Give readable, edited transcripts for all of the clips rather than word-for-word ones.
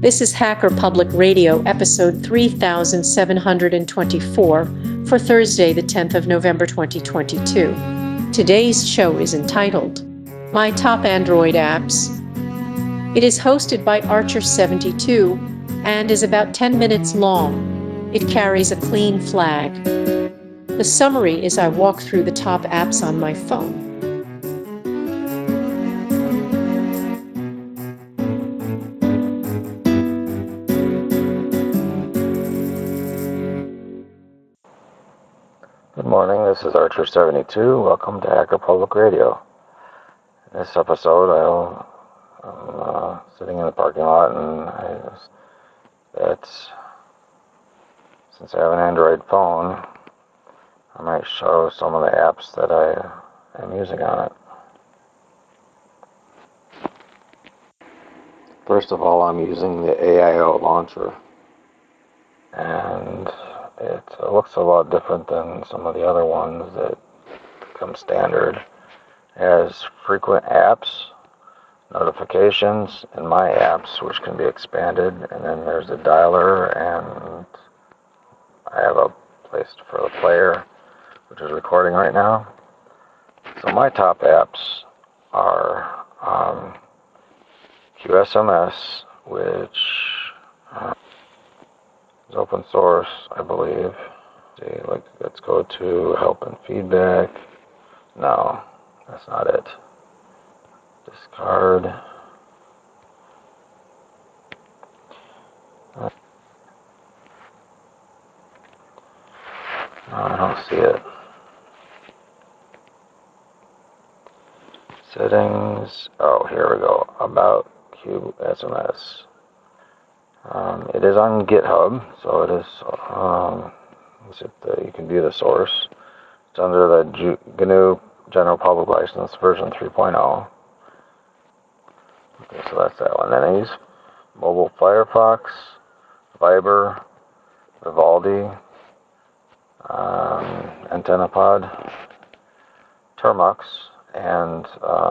This is Hacker Public Radio, episode 3724 for Thursday, the 10th of November 2022. Today's show is entitled, My Top Android Apps. It is hosted by Archer72 and is about 10 minutes long. It carries a clean flag. The summary is I walk through the top apps on my phone. Good morning, this is Archer72. Welcome to Hacker Public Radio. In this episode, I'm sitting in the parking lot, and since I have an Android phone, I might show some of the apps that I am using on it. First of all, I'm using the AIO launcher, and it looks a lot different than some of the other ones that come standard. It has frequent apps, notifications, and my apps, which can be expanded, and then there's a dialer, and I have a place for the player, which is recording right now. So my top apps are QSMS, which is open source, I believe. Let's go to help and feedback. No, that's not it. Discard. No, I don't see it. Settings. Oh, here we go. About QSMS. It is on GitHub, so it is. You can view the source. It's under the GNU General Public License version 3.0. Okay, so that's that one. Then I use Mobile Firefox, Viber, Vivaldi, AntennaPod, Termux, and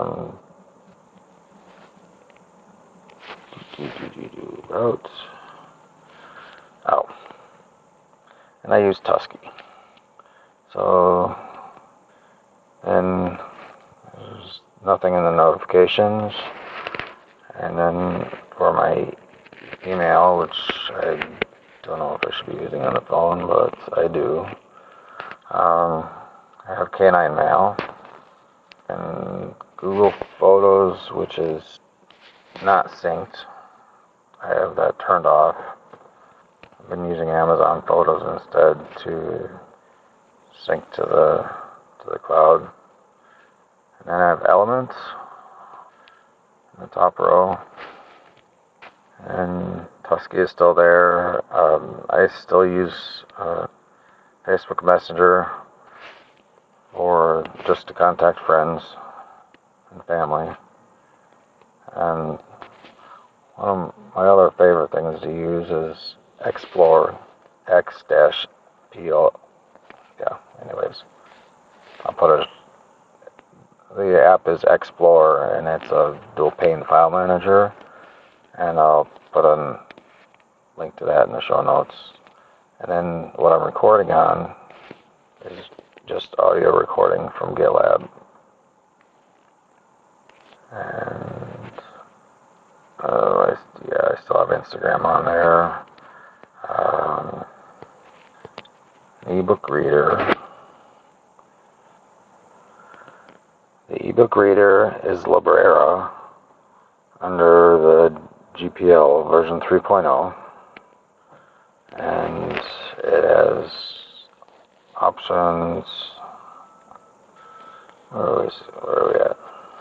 routes. Oh, and I use Tusky. So, and there's nothing in the notifications. And then for my email, which I don't know if I should be using on the phone, but I do. I have K9 Mail and Google Photos, which is not synced. I have that turned off. I've been using Amazon Photos instead to sync to the cloud. And then I have Elements in the top row. And Tusky is still there. I still use Facebook Messenger or just to contact friends and family. And one of my other favorite things to use is Explore X-PO. Yeah, anyways. I'll put it. The app is Explore, and it's a dual pane file manager. And I'll put a link to that in the show notes. And then what I'm recording on is just audio recording from GitLab. And I still have Instagram on there. An ebook reader. The ebook reader is Librera under the GPL version 3.0, and it has options. Where are we at?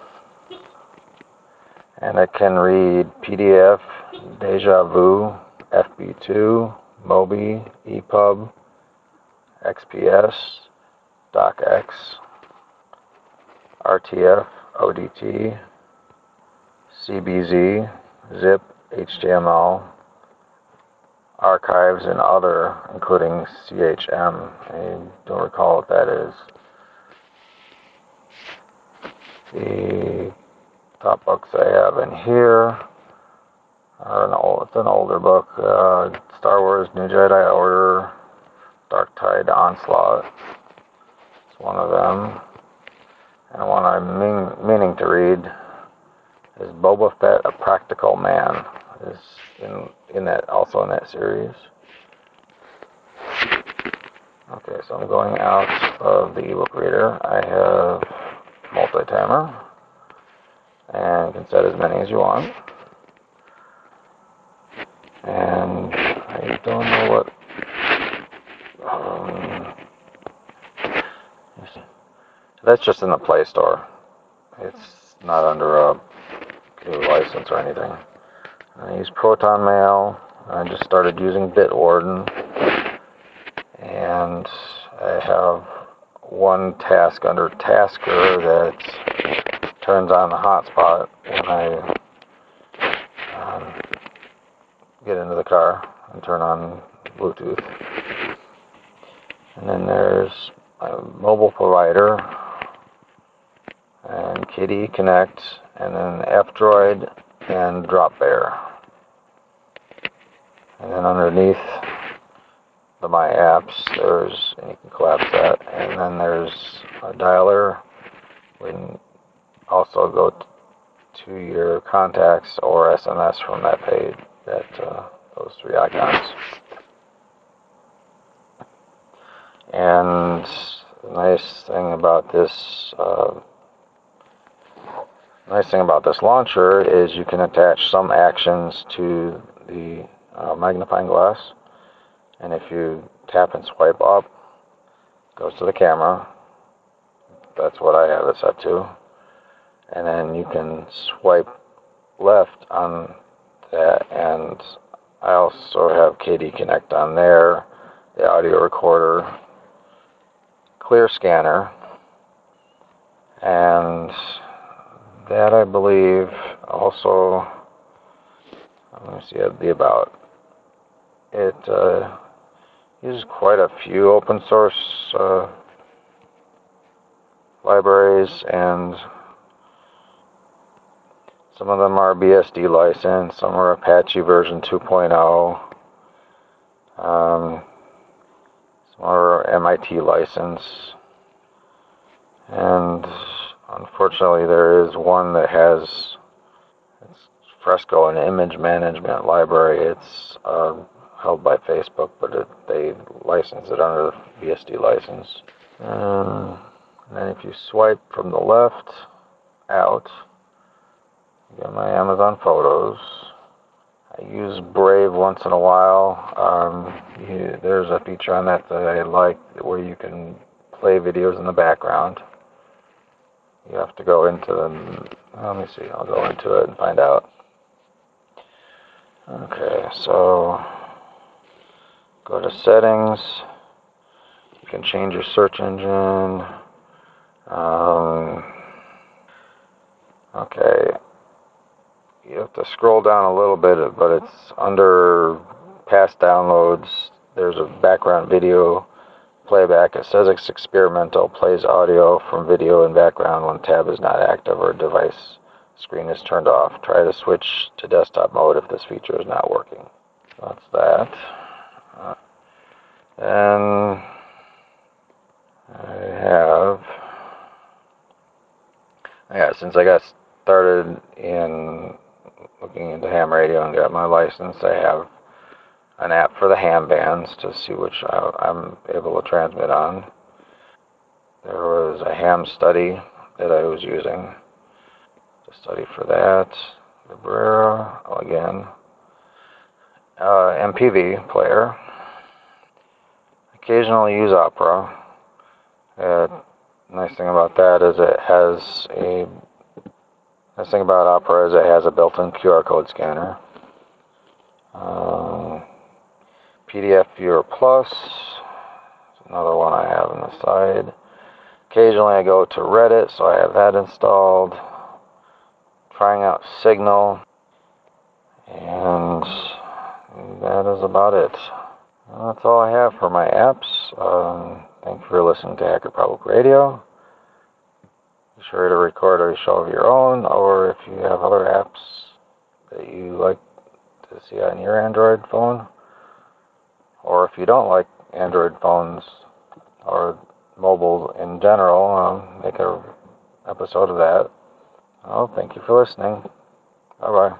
And it can read PDF, Deja Vu, FB2, Mobi, EPUB, XPS, DocX, RTF, ODT, CBZ, ZIP, HTML, archives, and other, including CHM. I don't recall what that is. The top books I have in here It's an older book. Star Wars New Jedi Order, Dark Tide Onslaught. It's one of them. And one I'm meaning to read is Boba Fett, A Practical Man. Is in that series. Okay, so I'm going out of the ebook reader. I have multi-timer, and you can set as many as you want. And I don't know what. That's just in the Play Store. It's not under a new license or anything. I use Proton Mail. I just started using Bitwarden, and I have one task under Tasker that turns on the hotspot when I get into the car and turn on Bluetooth. And then there's a mobile provider and KDE Connect, and then F-Droid and DropBear. And then underneath the My Apps, and you can collapse that, and then there's a dialer. We can also go to your contacts or SMS from that page, those three icons. And the nice thing about this launcher is you can attach some actions to the magnifying glass, and if you tap and swipe up, it goes to the camera. That's what I have it set to. And then you can swipe left on that, and I also have KDE Connect on there, the audio recorder, clear scanner, and that I believe also, let me see the about. It uses quite a few open source libraries, and some of them are BSD licensed, some are Apache version 2.0, some are MIT license, and unfortunately there is one that has Fresco, an image management library. It's held by Facebook, but they license it under the BSD license. And then if you swipe from the left out, you get my Amazon Photos. I use Brave once in a while. There's a feature on that I like where you can play videos in the background. You have to go into them. Let me see. I'll go into it and find out. Okay, so go to settings. You can change your search engine. Okay, you have to scroll down a little bit, but it's under past downloads. There's a background video playback. It says it's experimental, plays audio from video in background when tab is not active or device screen is turned off. Try to switch to desktop mode if this feature is not working. So that's that. Then I have, since I got started in looking into ham radio and got my license, I have an app for the ham bands to see which I'm able to transmit on. There was a ham study that I was using to study for that. Librera, again. MPV player. Occasionally use Opera. Nice thing about Opera is it has a built-in QR code scanner. PDF Viewer Plus, another one I have on the side. Occasionally I go to Reddit, so I have that installed. Trying out Signal, and that is about it. That's all I have for my apps. Thank you for listening to Hacker Public Radio. Be sure to record a show of your own, or if you have other apps that you like to see on your Android phone. Or if you don't like Android phones or mobile in general, make an episode of that. Well, thank you for listening. Bye-bye.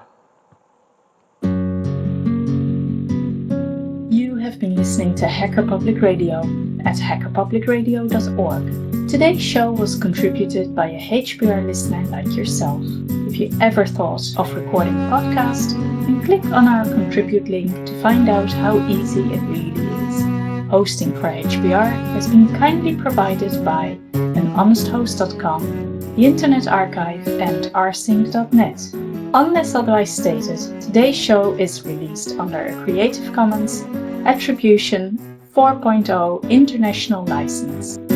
You have been listening to Hacker Public Radio at hackerpublicradio.org. Today's show was contributed by a HPR listener like yourself. If you ever thought of recording a podcast, then click on our contribute link to find out how easy it really is. Hosting for HPR has been kindly provided by anhonesthost.com, the Internet Archive, and rsync.net. Unless otherwise stated, today's show is released under a Creative Commons Attribution 4.0 International License.